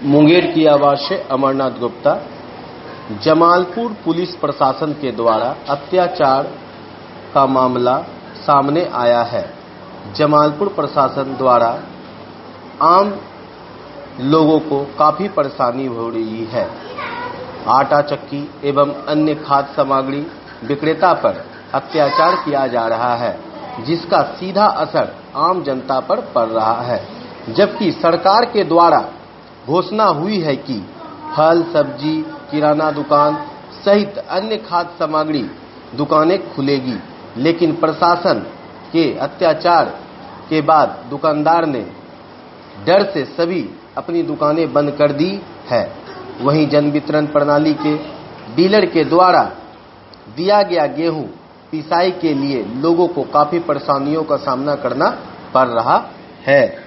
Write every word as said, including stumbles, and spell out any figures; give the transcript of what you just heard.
मुंगेर की आवाज से अमरनाथ गुप्ता। जमालपुर पुलिस प्रशासन के द्वारा अत्याचार का मामला सामने आया है। जमालपुर प्रशासन द्वारा आम लोगों को काफी परेशानी हो रही है। आटा चक्की एवं अन्य खाद्य सामग्री विक्रेता पर अत्याचार किया जा रहा है, जिसका सीधा असर आम जनता पर पड़ रहा है। जबकि सरकार के द्वारा घोषणा हुई है कि फल, सब्जी, किराना दुकान सहित अन्य खाद्य सामग्री दुकानें खुलेगी, लेकिन प्रशासन के अत्याचार के बाद दुकानदार ने डर से सभी अपनी दुकानें बंद कर दी है। वहीं जन वितरण प्रणाली के डीलर के द्वारा दिया गया गेहूं पिसाई के लिए लोगों को काफी परेशानियों का सामना करना पड़ रहा है।